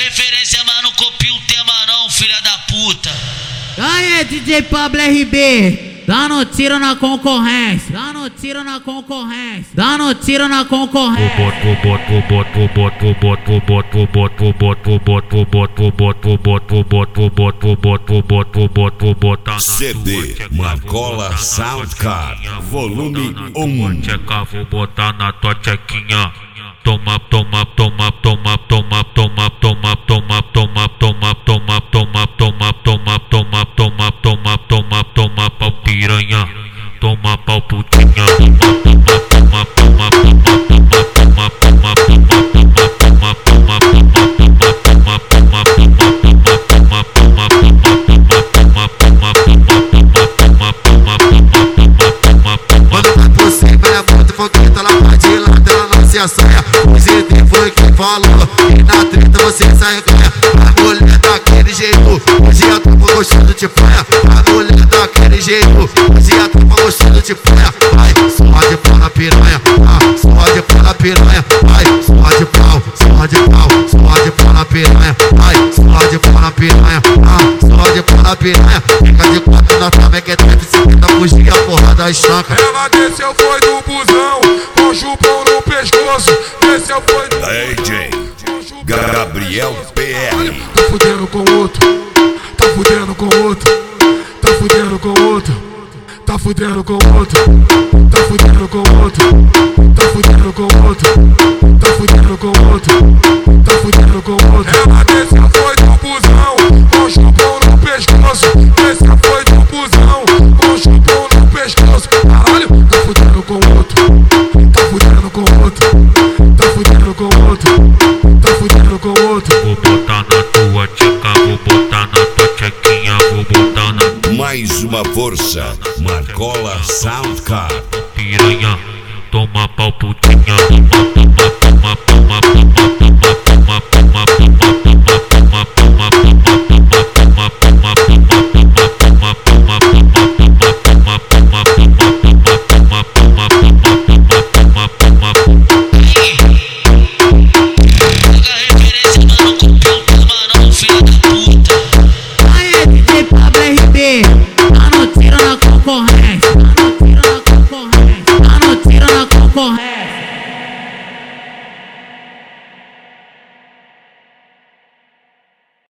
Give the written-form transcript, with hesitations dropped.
referência, mas não copia o tema não, filha da puta. Aí, DJ Pablo RB, dando tiro na concorrência, dando tiro na concorrência, dando tiro na concorrência. CD Marcola Soundcard, volume 1. Tcheca, vou botar na tua tchequinha. Toma, toma, toma, toma, toma, toma, toma, toma, toma, toma, toma, toma, toma, toma, toma, toma, toma, toma, toma, pau piranha, toma pau putinha, toma, toma, toma, toma, toma, toma, toma, toma, toma, toma, toma, toma, toma, Hoje foi quem falou e na treta você sai ganha. A mulher daquele jeito, hoje a tropa gostando de praia. A mulher daquele jeito, hoje a tropa gostando de praia. Vai, só de pau na piranha, só de pau na piranha. Vai, só de pau, só de pau, só de pau na piranha. Vai, só de pau na piranha, só de pau na piranha. Fica de quatro na trave que é 350, fugir a porra da estanca. Ela desceu foi do busão, com o chupão no pescoço. Desceu foi do DJ Gabriel PR. Tá fudendo com outro, tá fudendo com outro, tá fudendo com outro, tá fudendo com outro, tá fudendo com outro, tá fudendo com outro, tá fudendo com outro, tá fudendo com outro. Ela desceu foi do busão, com o chupão no pescoço. Desceu foi do busão, com o chupão no pescoço. Caralho, tá fudendo com outro, tá fudendo com outro, tá fudendo com outro, tá fudendo com outro. Vou botar na tua tcheca, vou botar na tua tchequinha, vou botar na Mais uma força, Marcola Soundcard. piranha, toma pau putinha, toma